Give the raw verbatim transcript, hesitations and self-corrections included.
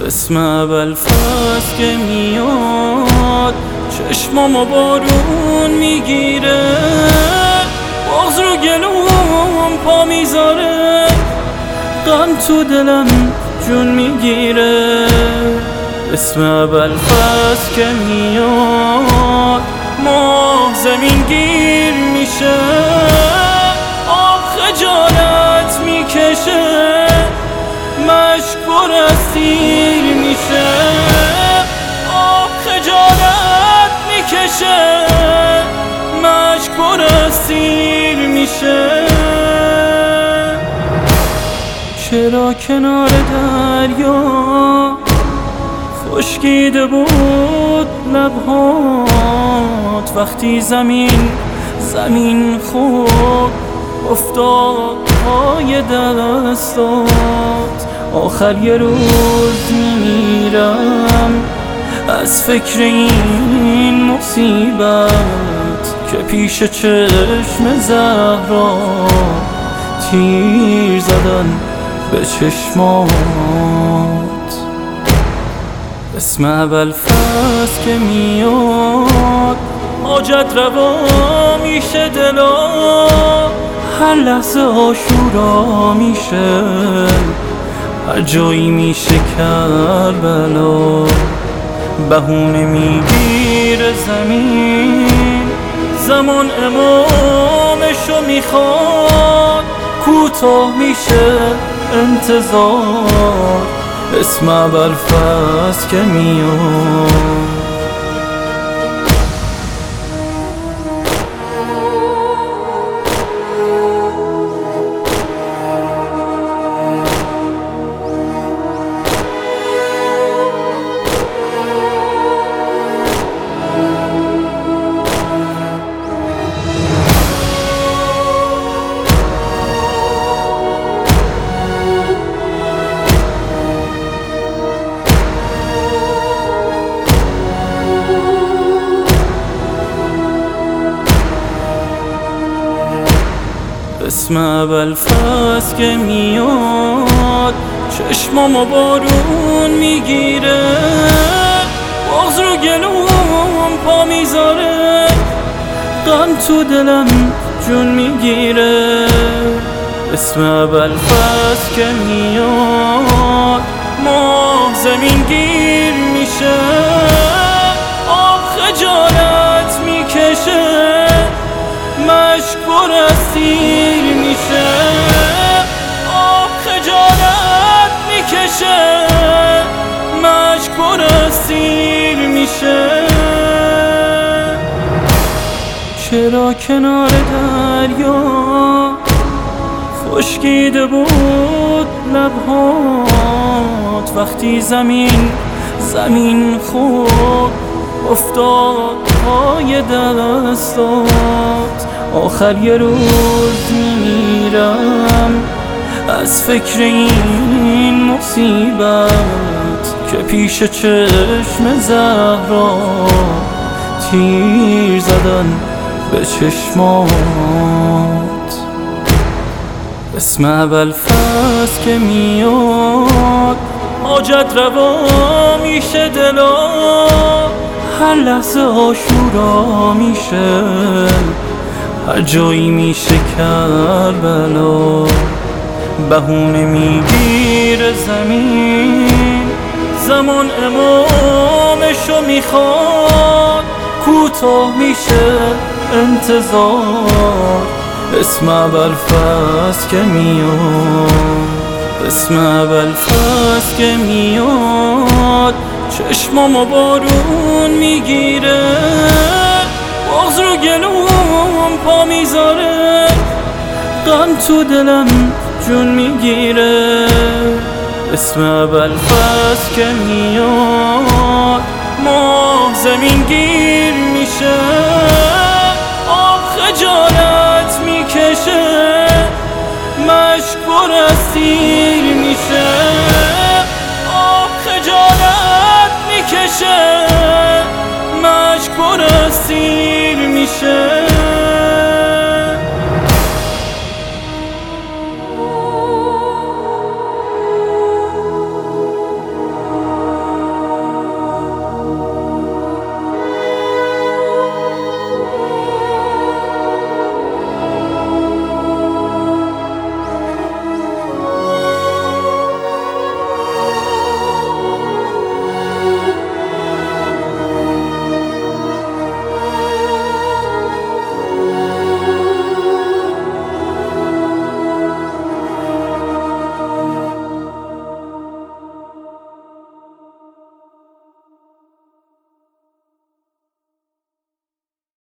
اسم اول فصل که میاد چشمامو بارون میگیره، بغض رو گلوم پا میذاره، غم تو دلم جون میگیره. اسم اول فصل که میاد ماه زمین گیر میشه، آب خجالت میکشه، مشک پر از تیر میشه، آب خجالت میکشه، مشک پر از تیر میشه. چرا کنار دریا خشکیده بود لبهات، وقتی زمین زمین خود افتاد پای دستات. آخر یه روز میمیرم از فکر این مصیبت که پیش چشم زهرا تیر زدن به چشمات. اسم اول فصل که میاد حاجت روا میشه دلا، هر لحظه آشورا میشه، هر جایی میشه کربلا. بهونه میگیره زمین، زمان امامشو میخواد، کوتاه میشه انتظار. اسم اول فصل که میاد اسم اول فصل که میاد چشمامو بارون میگیره، بغض رو گلوم پا میذاره، غم تو دلم جون میگیره. اسم اول فصل که میاد ماه زمین گیر میشه، آب خجالت میکشه، مشک پر از تیر میشه، آب خجالت میکشه، مشک پر از تیر میشه. چرا کنار دریا خشکیده بود لبهات، وقتی زمین زمین خود افتاد پای دستات. آخر یه روز میمیرم از فکر این مصیبت که پیش چشم زهرا تیر زدن به چشمات. اسم اول فصل که میاد حاجت روا میشه دلا، هر لحظه آشورا میشه، هر جایی میشه کربلا. بهونه میگیره زمین، زمان امامشو میخواد، کوتاه میشه انتظار. اسم اول فصل که میاد اسم اول فصل که میاد چشمامو بارون میگیره، بغض رو گلوم پا میذاره، غم تو دلم جون میگیره. اسم اول فصل که میاد ماه زمین گیر میشه، آب خجالت میکشه، مشک پر از تیر میشه، آب خجالت میکشه، مشک پر از تیر میشه.